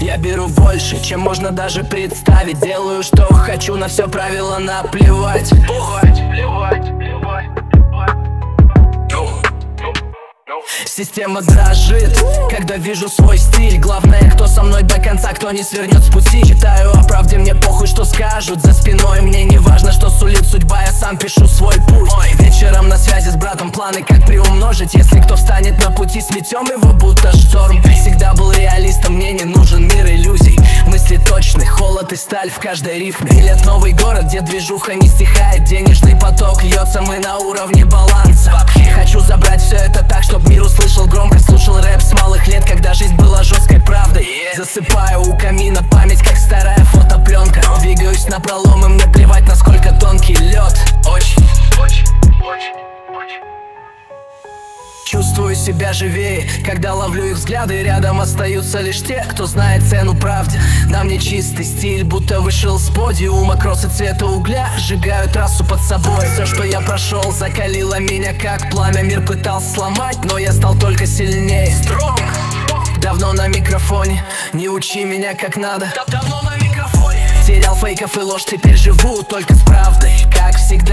Я беру больше, чем можно даже представить. Делаю, что хочу, на все правила наплевать. Система дрожит, когда вижу свой стиль. Главное, кто со мной до конца, кто не свернет с пути. Читаю о правде, мне похуй, что скажут за спиной. Мне не важно, что сулит судьба, я сам пишу свой путь. Вечером на связи с братом, планы как приумножить. Если кто встанет на пути, сметем его будто шторм. Всегда был реалистом, мне не нужен мир иллюзий. Мысли точны, холод и сталь в каждой рифме. Билет новый город, где движуха не стихает. Денежный поток льется, мы на уровне баланса. Хочу забрать все это так, чтоб мир услышал громко. Слушал рэп с малых лет, когда жизнь была жесткой правдой. Засыпаю у камина, память как старая фотопленка. Двигаюсь напролом, и мне плевать, насколько тонкий лед. Очень. Чувствую себя живее, когда ловлю их взгляды. Рядом остаются лишь те, кто знает цену правде. На мне чистый стиль, будто вышел с подиума. Кроссы цвета угля сжигают трассу под собой. Все, что я прошел, закалило меня как пламя. Мир пытался сломать, но я стал только сильнее. Давно на микрофоне, не учи меня как надо. Давно на микрофоне. Терял фейков и ложь, теперь живу только с правдой. Как всегда